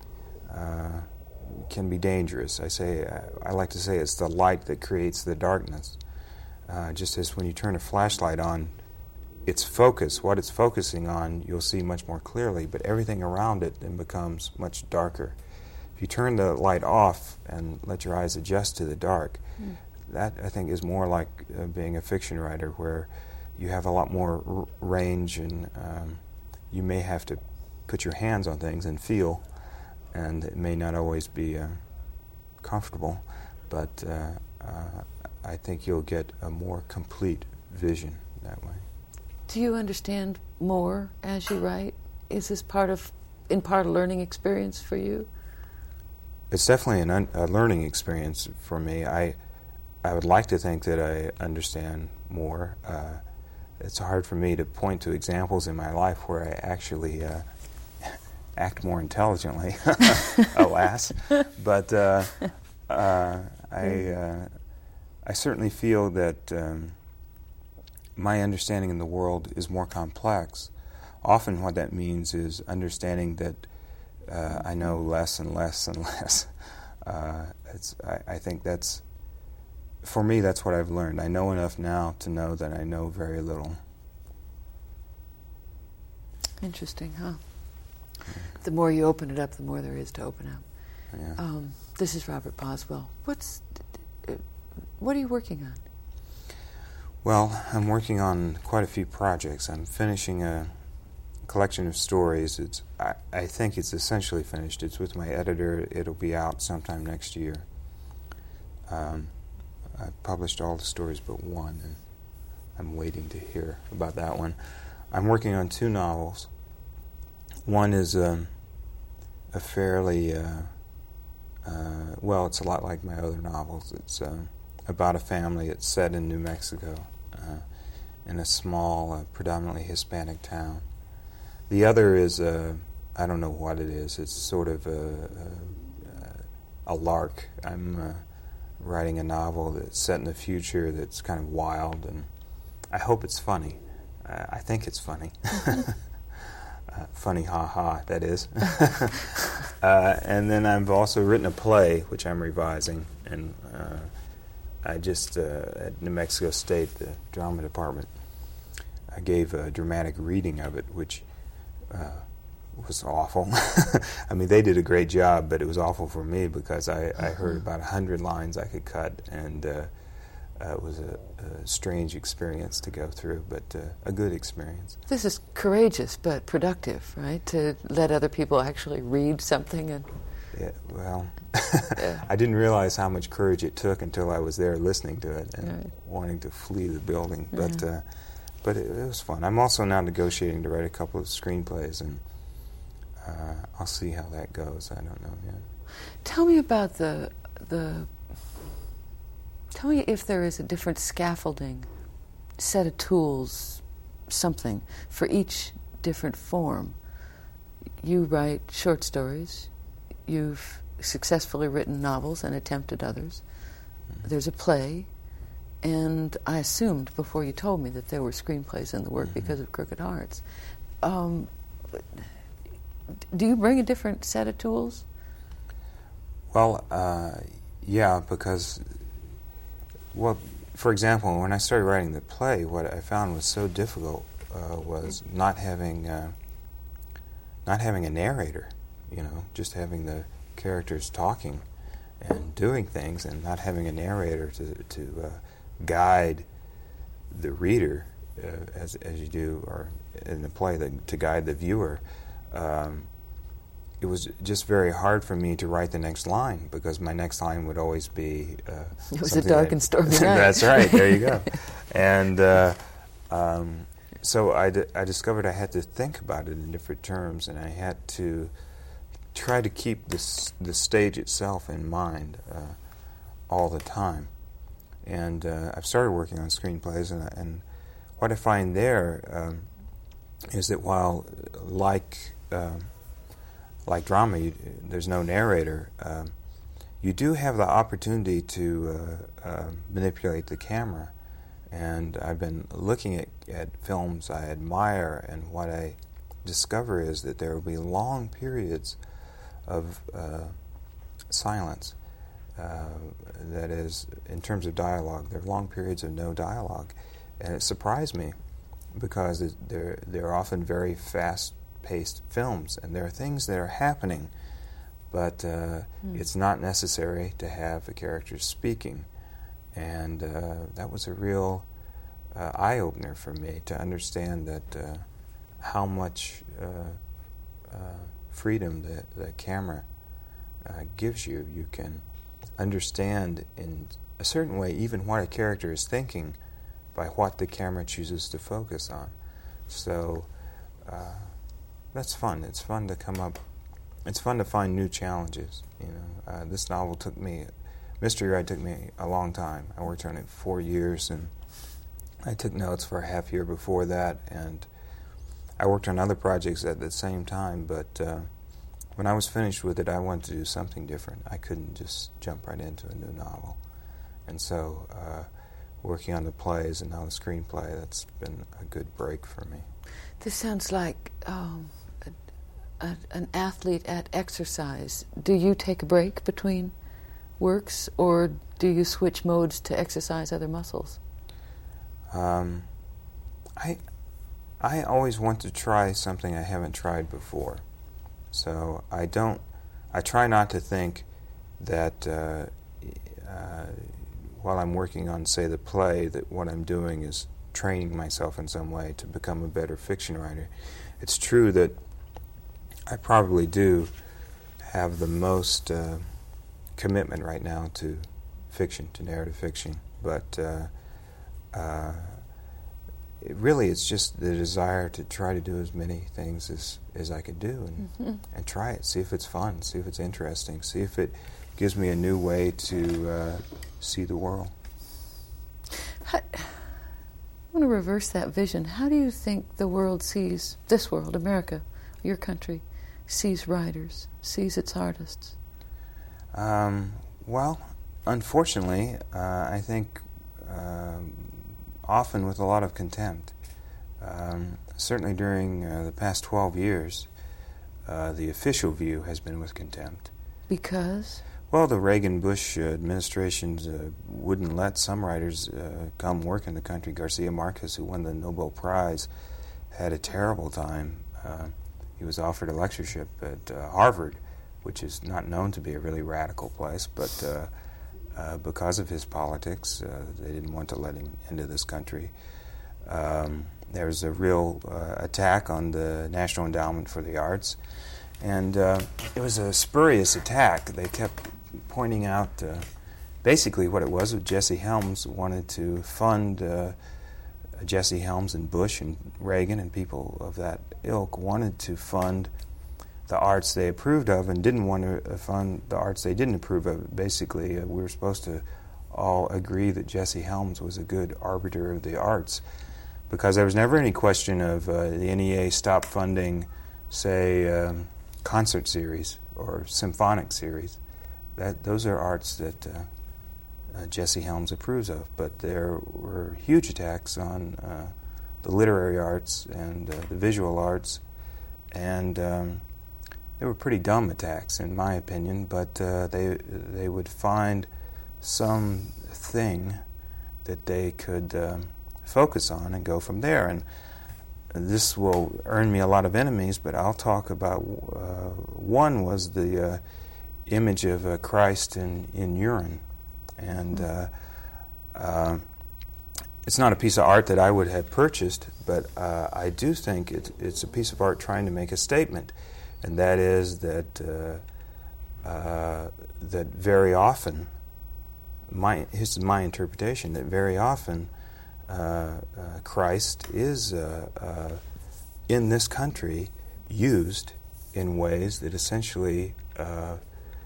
uh, can be dangerous. I say, I like to say it's the light that creates the darkness. Uh, just as when you turn a flashlight on, its focus, what it's focusing on, you'll see much more clearly, but everything around it then becomes much darker. If you turn the light off and let your eyes adjust to the dark, mm. that, I think, is more like uh, being a fiction writer, where you have a lot more r- range, and um, you may have to put your hands on things and feel, and it may not always be uh, comfortable, but uh, uh, I think you'll get a more complete vision that way. Do you understand more as you write? Is this part of, in part, a learning experience for you? It's definitely an un- a learning experience for me. I I would like to think that I understand more. Uh, it's hard for me to point to examples in my life where I actually uh, act more intelligently, alas. But uh, uh, I uh, I certainly feel that um, my understanding in the world is more complex. Often what that means is understanding that uh, I know less and less and less. Uh, it's, I, I think that's, for me, that's what I've learned. I know enough now to know that I know very little. Interesting, huh? Yeah. The more you open it up, the more there is to open up. Yeah. Um, this is Robert Boswell. What's, what are you working on? Well, I'm working on quite a few projects. I'm finishing a collection of stories. It's I, I think it's essentially finished. It's with my editor. It'll be out sometime next year. Um, I published all the stories but one, and I'm waiting to hear about that one. I'm working on two novels. One is um, a fairly, uh, uh, well, it's a lot like my other novels. It's uh, about a family. It's set in New Mexico, uh, in a small, uh, predominantly Hispanic town. The other is, uh, I don't know what it is. It's sort of a, a, a lark. I'm uh, writing a novel that's set in the future that's kind of wild, and I hope it's funny. Uh, I think it's funny. uh, funny, ha-ha, that is. uh, and then I've also written a play, which I'm revising, and uh, I just, uh, at New Mexico State, the drama department, I gave a dramatic reading of it, which uh, was awful. I mean, they did a great job, but it was awful for me because I, I heard about a hundred lines I could cut, and uh, uh, it was a, a strange experience to go through, but uh, a good experience. This is courageous but productive, right? To let other people actually read something and Yeah, well, yeah. I didn't realize how much courage it took until I was there listening to it and right. wanting to flee the building. Yeah. But uh, but it, it was fun. I'm also now negotiating to write a couple of screenplays, and uh, I'll see how that goes. I don't know yet. Tell me about the the. Tell me if there is a different scaffolding, set of tools, something for each different form. You write short stories. You've successfully written novels and attempted others. Mm-hmm. There's a play, and I assumed before you told me that there were screenplays in the work mm-hmm. because of Crooked Hearts. Um, do you bring a different set of tools? Well, uh, yeah, because, well, for example, when I started writing the play, what I found was so difficult uh, was not having uh, not having a narrator. You know, just having the characters talking and doing things, and not having a narrator to to uh, guide the reader uh, as as you do, or in the play, the, to guide the viewer. Um, it was just very hard for me to write the next line, because my next line would always be. Uh, it was a dark that, and stormy night. That's right. There you go. And uh, um, so I, d- I discovered I had to think about it in different terms, and I had to try to keep this the stage itself in mind uh, all the time. And uh, I've started working on screenplays, and, and what I find there um, is that while, like um, like drama, you, there's no narrator, um, you do have the opportunity to uh, uh, manipulate the camera. And I've been looking at, at films I admire, and what I discover is that there will be long periods of uh, silence. Uh, that is, in terms of dialogue, there are long periods of no dialogue, and it surprised me because it, they're they're often very fast-paced films, and there are things that are happening, but uh, mm. it's not necessary to have the characters speaking, and uh, that was a real uh, eye-opener for me to understand that uh, how much. Uh, uh, freedom that the camera uh, gives you. You can understand in a certain way even what a character is thinking by what the camera chooses to focus on. So uh, that's fun. It's fun to come up. It's fun to find new challenges. You know, uh, this novel took me, Mystery Ride took me a long time. I worked on it four years, and I took notes for a half year before that, and I worked on other projects at the same time, but uh, when I was finished with it, I wanted to do something different. I couldn't just jump right into a new novel. And so uh, working on the plays and now the screenplay, that's been a good break for me. This sounds like um, a, a, an athlete at exercise. Do you take a break between works, or do you switch modes to exercise other muscles? Um, I... I always want to try something I haven't tried before. So I don't, I try not to think that uh, uh, while I'm working on, say, the play, that what I'm doing is training myself in some way to become a better fiction writer. It's true that I probably do have the most uh, commitment right now to fiction, to narrative fiction, but uh, uh, It really, it's just the desire to try to do as many things as, as I could do, and mm-hmm. and try it, see if it's fun, see if it's interesting, see if it gives me a new way to uh, see the world. How, I want to reverse that vision. How do you think the world sees, this world, America, your country, sees writers, sees its artists? Um, well, unfortunately, uh, I think... Um, often with a lot of contempt. Um, certainly during uh, the past twelve years, uh, the official view has been with contempt. Because? Well, the Reagan-Bush uh, administrations uh, wouldn't let some writers uh, come work in the country. Garcia Marquez, who won the Nobel Prize, had a terrible time. Uh, he was offered a lectureship at uh, Harvard, which is not known to be a really radical place, but uh, Uh, because of his politics, uh, they didn't want to let him into this country. Um, there was a real uh, attack on the National Endowment for the Arts, And uh, it was a spurious attack. They kept pointing out uh, basically what it was. Jesse Helms wanted to fund, uh, Jesse Helms and Bush and Reagan and people of that ilk wanted to fund the arts they approved of and didn't want to fund the arts they didn't approve of. Basically, uh, we were supposed to all agree that Jesse Helms was a good arbiter of the arts, because there was never any question of uh, the N E A stop funding, say, um, concert series or symphonic series. That those are arts that uh, uh, Jesse Helms approves of. But there were huge attacks on uh, the literary arts and uh, the visual arts, and um, they were pretty dumb attacks, in my opinion. But uh, they they would find some thing that they could um, focus on and go from there. And this will earn me a lot of enemies, but I'll talk about uh, one was the uh, image of uh, Christ in, in urine. And uh, uh, it's not a piece of art that I would have purchased, but uh, I do think it, it's a piece of art trying to make a statement, and that is that uh, uh, that very often, my this is my interpretation, that very often Uh, uh, Christ is uh, uh, in this country used in ways that essentially uh,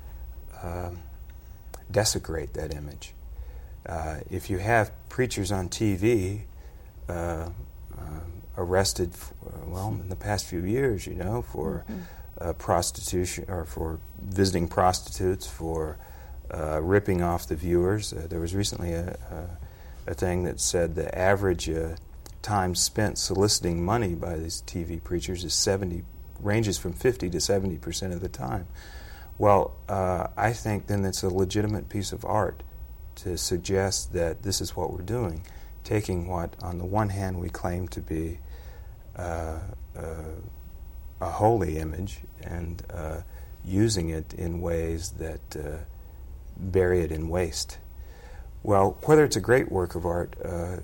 uh, desecrate that image. Uh, if you have preachers on T V uh, uh, arrested, f- well, in the past few years, you know, for mm-hmm. uh, prostitution or for visiting prostitutes, for uh, ripping off the viewers, uh, there was recently a, a a thing that said the average uh, time spent soliciting money by these T V preachers is seventy, ranges from fifty to seventy percent of the time. Well, uh, I think then it's a legitimate piece of art to suggest that this is what we're doing, taking what on the one hand we claim to be uh, uh, a holy image and uh, using it in ways that uh, bury it in waste. Well, whether it's a great work of art, uh,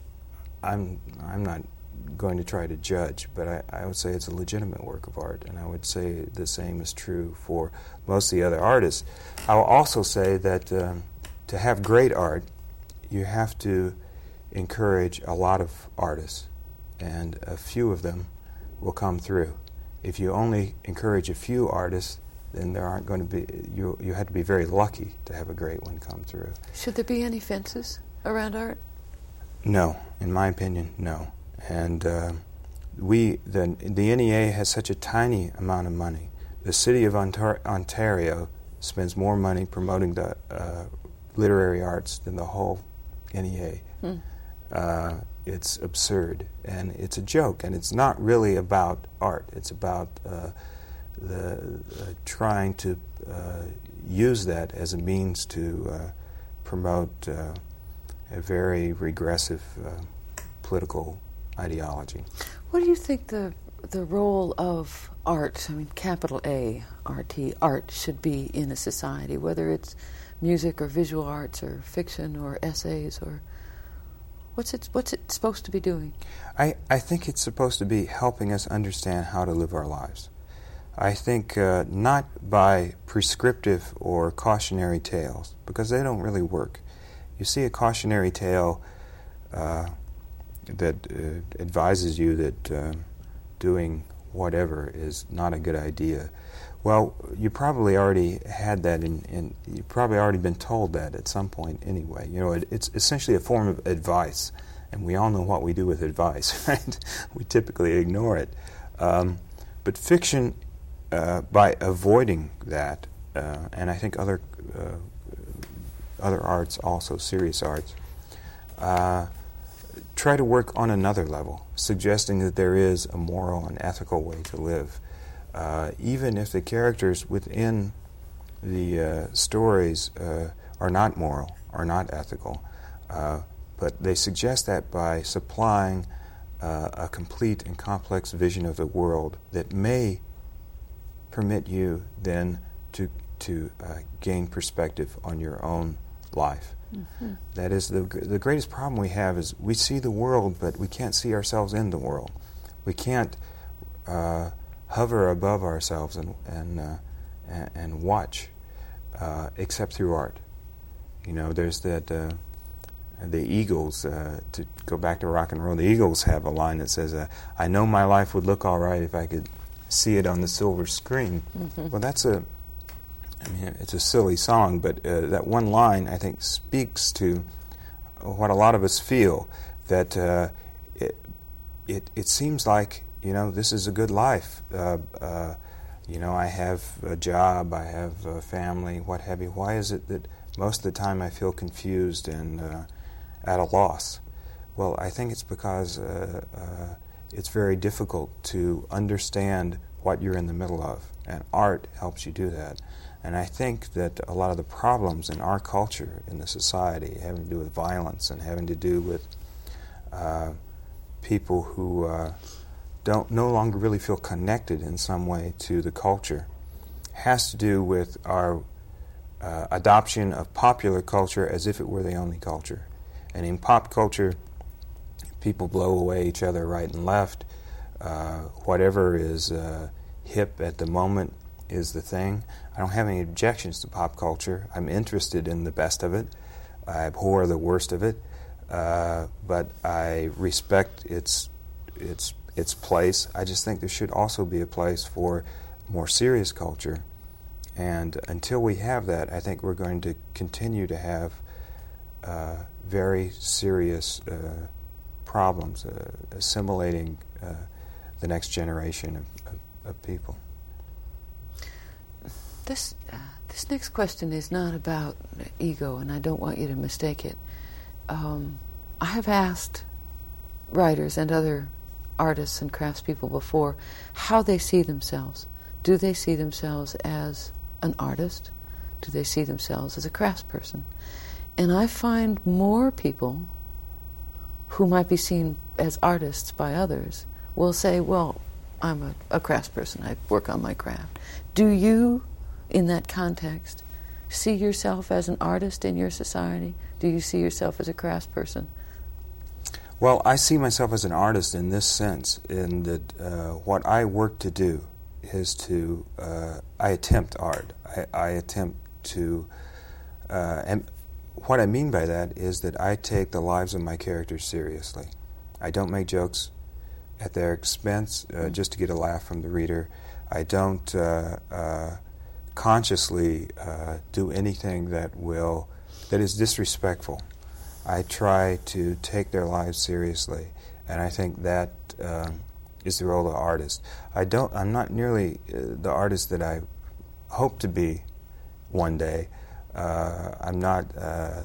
I'm I'm not going to try to judge, but I, I would say it's a legitimate work of art, and I would say the same is true for most of the other artists. I will also say that um, to have great art, you have to encourage a lot of artists, and a few of them will come through. If you only encourage a few artists, then there aren't going to be, you you have to be very lucky to have a great one come through. Should there be any fences around art? No, in my opinion, no. And uh, we, the, the N E A has such a tiny amount of money. The city of Ontar- Ontario spends more money promoting the uh, literary arts than the whole N E A. Hmm. Uh, it's absurd, and it's a joke, and it's not really about art. It's about uh, the uh, trying to uh, use that as a means to uh, promote uh, a very regressive uh, political ideology. What do you think the the role of art, I mean capital A, R T, art, should be in a society, whether it's music or visual arts or fiction or essays, or what's it what's it supposed to be doing? I, I think it's supposed to be helping us understand how to live our lives. I think uh, not by prescriptive or cautionary tales, because they don't really work. You see a cautionary tale uh, that uh, advises you that uh, doing whatever is not a good idea. Well, you probably already had that in, in you've probably already been told that at some point anyway. You know, it, it's essentially a form of advice, and we all know what we do with advice, right? We typically ignore it. Um, but fiction, uh, by avoiding that, uh, and I think other uh, other arts also, serious arts, uh, try to work on another level, suggesting that there is a moral and ethical way to live. Uh, even if the characters within the uh, stories uh, are not moral, are not ethical, uh, but they suggest that by supplying uh, a complete and complex vision of the world that may permit you then to to uh, gain perspective on your own life. Mm-hmm. That is, the the greatest problem we have is we see the world, but we can't see ourselves in the world. We can't uh, hover above ourselves and and uh, and, and watch, uh, except through art. You know, there's that. Uh, the Eagles, uh, to go back to rock and roll, the Eagles have a line that says, uh, "I know my life would look all right if I could see it on the silver screen." Mm-hmm. Well, that's a. I mean, it's a silly song, but uh, that one line, I think, speaks to what a lot of us feel, that uh, it, it it seems like, you know, this is a good life. Uh, uh, you know, I have a job, I have a family, what have you. Why is it that most of the time I feel confused and uh, at a loss? Well, I think it's because uh, uh, it's very difficult to understand what you're in the middle of, and art helps you do that. And I think that a lot of the problems in our culture, in the society, having to do with violence and having to do with uh, people who uh, don't no longer really feel connected in some way to the culture, has to do with our uh, adoption of popular culture as if it were the only culture. And in pop culture, people blow away each other right and left. Uh, whatever is uh, hip at the moment is the thing. I don't have any objections to pop culture. I'm interested in the best of it. I abhor the worst of it, uh, but I respect its its its place. I just think there should also be a place for more serious culture. And until we have that, I think we're going to continue to have uh, very serious uh, problems uh, assimilating uh, the next generation of, of, of people. This uh, this next question is not about ego, and I don't want you to mistake it. Um, I have asked writers and other artists and craftspeople before how they see themselves. Do they see themselves as an artist? Do they see themselves as a craftsperson? And I find more people who might be seen as artists by others will say, well, I'm a, a craftsperson. I work on my craft. Do you, in that context, see yourself as an artist in your society? Do you see yourself as a craftsperson? Well, I see myself as an artist in this sense, in that uh, what I work to do is to, uh, I attempt art. I, I attempt to, uh, and what I mean by that is that I take the lives of my characters seriously. I don't make jokes at their expense uh, just to get a laugh from the reader. I don't uh, uh, consciously uh, do anything that will, that is disrespectful. I try to take their lives seriously, and I think that uh, is the role of the artist. I don't. I'm not nearly uh, the artist that I hope to be one day. Uh, I'm not. Uh,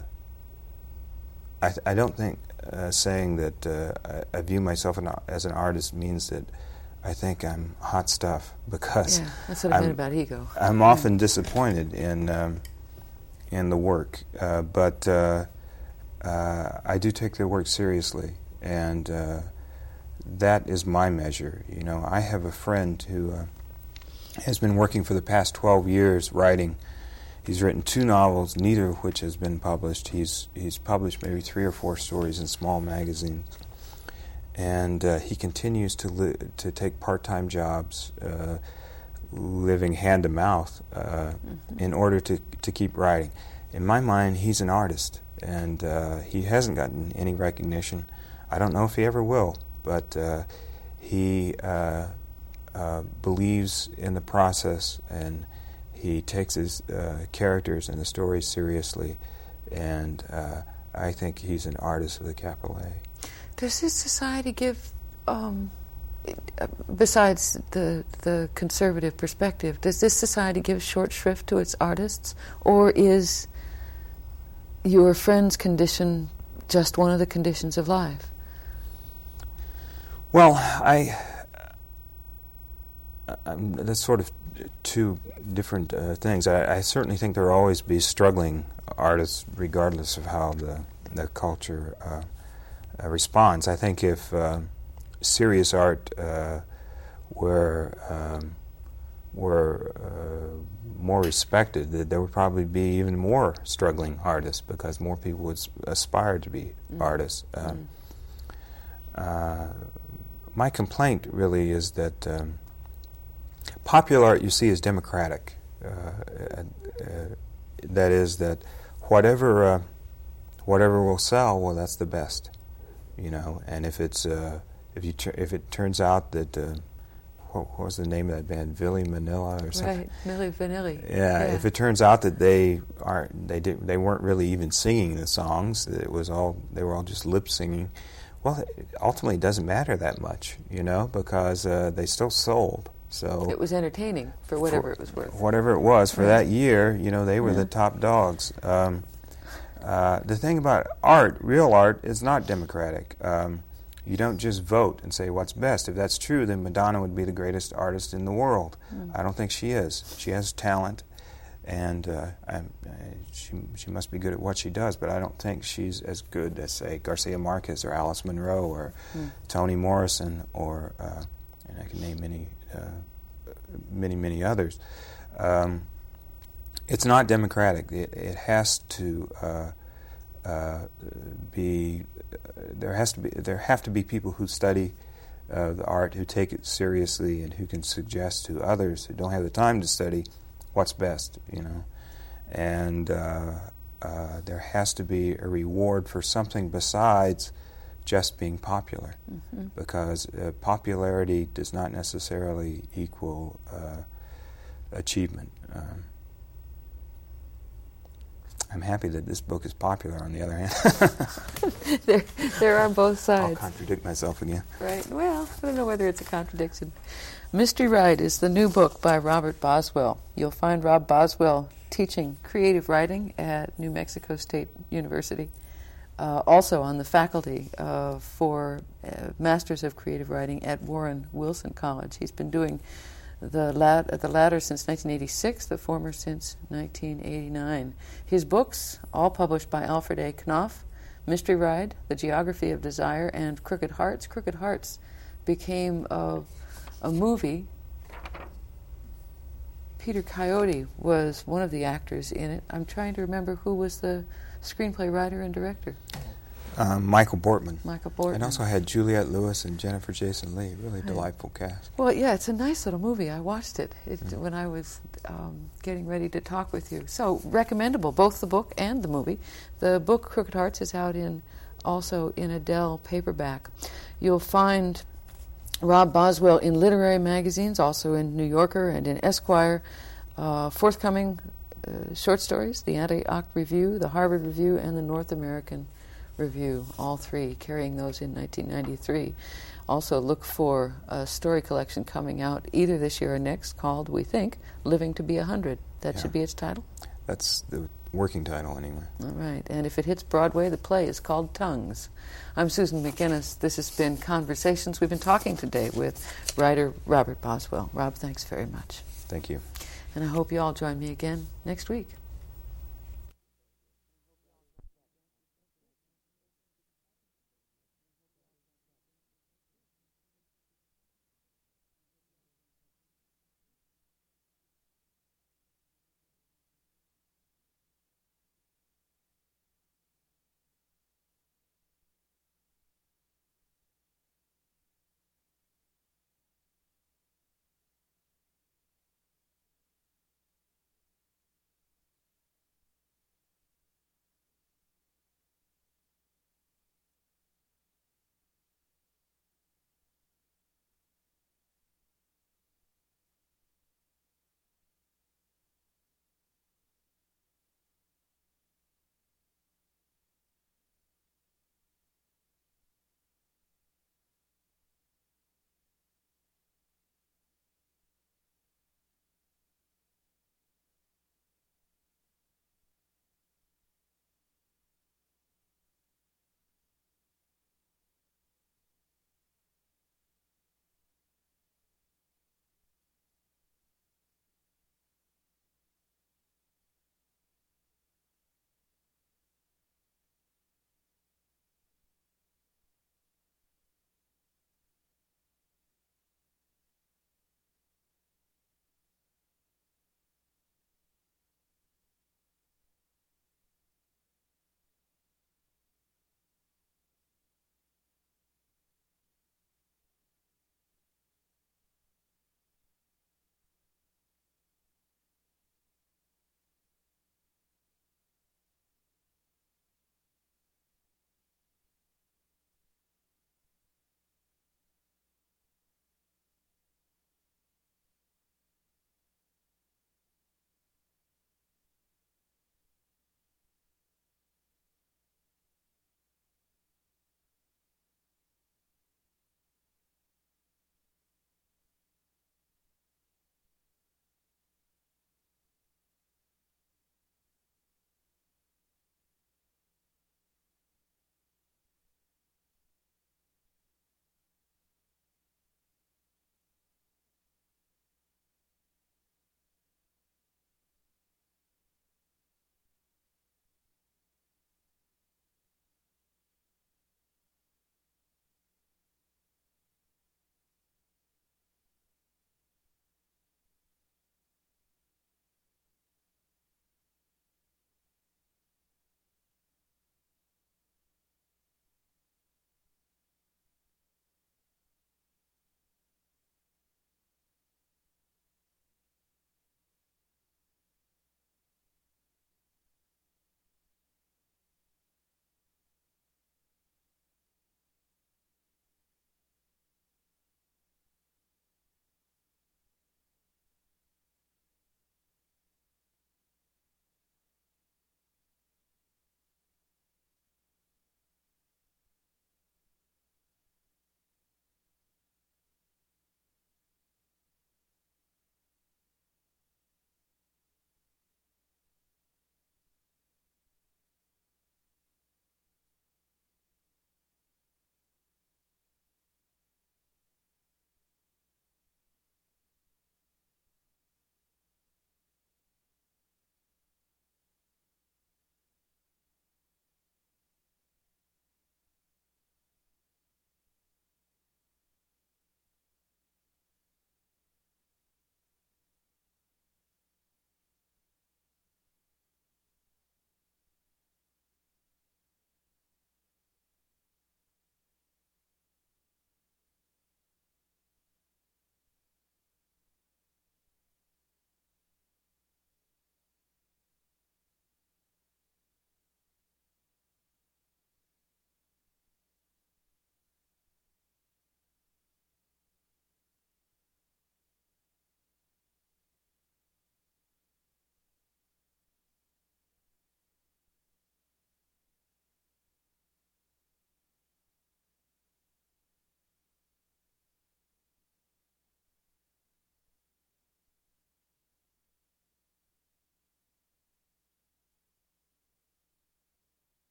I, I don't think uh, saying that uh, I, I view myself an, as an artist means that I think I'm hot stuff, because yeah, that's what I meant about ego. I'm yeah. often disappointed in um, in the work, uh, but. Uh, Uh, I do take their work seriously, and uh, that is my measure. You know, I have a friend who uh, has been working for the past twelve years writing. He's written two novels, neither of which has been published. He's he's published maybe three or four stories in small magazines, and uh, he continues to li- to take part-time jobs, uh, living hand to mouth, uh, mm-hmm. in order to to keep writing. In my mind, he's an artist. And uh, he hasn't gotten any recognition. I don't know if he ever will, but uh, he uh, uh, believes in the process, and he takes his uh, characters and the stories seriously, and uh, I think he's an artist with a capital A. Does this society give, um, besides the the conservative perspective, does this society give short shrift to its artists, or is your friend's condition just one of the conditions of life? Well, I, I'm, that's sort of two different uh, things. I, I certainly think there will always be struggling artists, regardless of how the the culture uh, uh, responds. I think if uh, serious art uh, were um, were uh, more respected, that there would probably be even more struggling artists, because more people would aspire to be mm. artists. Uh, mm. uh, my complaint really is that um, popular art, you see, is democratic. Uh, uh, uh, that is that whatever uh, whatever will sell, well, that's the best, you know. And if it's uh, if you tr- if it turns out that uh, what, what was the name of that band, Milli Vanilli or something? Right, Milli Vanilli. Yeah, yeah. If it turns out that they aren't, they did, they weren't really even singing the songs. It was all they were all just lip singing. Well, it ultimately doesn't matter that much, you know, because uh, they still sold. So it was entertaining for whatever for, it was worth. Whatever it was for right. that year, you know, they were yeah. the top dogs. Um, uh, the thing about art, real art, is not democratic. Um, you don't just vote and say what's best. If that's true, then Madonna would be the greatest artist in the world. Mm. I don't think she is. She has talent, and uh, I, I, she she must be good at what she does. But I don't think she's as good as, say, Garcia Marquez or Alice Munro or mm. Toni Morrison or uh, and I can name many. Uh, many, many others. Um, it's not democratic. It, it has to uh, uh, be. Uh, there has to be. There have to be people who study uh, the art, who take it seriously, and who can suggest to others who don't have the time to study what's best. You know, and uh, uh, there has to be a reward for something besides just being popular, mm-hmm. because uh, popularity does not necessarily equal uh, achievement. Um, I'm happy that this book is popular, on the other hand. there, there are both sides. I'll contradict myself again. Right. Well, I don't know whether it's a contradiction. Mystery Ride is the new book by Robert Boswell. You'll find Rob Boswell teaching creative writing at New Mexico State University. Uh, also on the faculty uh, for uh, Masters of Creative Writing at Warren Wilson College. He's been doing the, lat- the latter since nineteen eighty-six, the former since nineteen eighty-nine. His books, all published by Alfred A. Knopf, Mystery Ride, The Geography of Desire, and Crooked Hearts. Crooked Hearts became a, a movie. Peter Coyote was one of the actors in it. I'm trying to remember who was the screenplay writer and director. Um, Michael Bortman. Michael Bortman. And also had Juliette Lewis and Jennifer Jason Leigh. Really right. delightful cast. Well, yeah, it's a nice little movie. I watched it, it mm. when I was um, getting ready to talk with you. So, recommendable, both the book and the movie. The book, Crooked Hearts, is out in also in a Dell paperback. You'll find Rob Boswell in literary magazines, also in New Yorker and in Esquire. Uh, forthcoming uh, short stories, the Antioch Review, the Harvard Review, and the North American Review, all three, carrying those in nineteen ninety-three. Also look for a story collection coming out either this year or next called, we think, Living to Be a Hundred. That yeah. should be its title? That's the working title, anyway. All right. And if it hits Broadway, the play is called Tongues. I'm Susan McGinnis. This has been Conversations. We've been talking today with writer Robert Boswell. Rob, thanks very much. Thank you. And I hope you all join me again next week.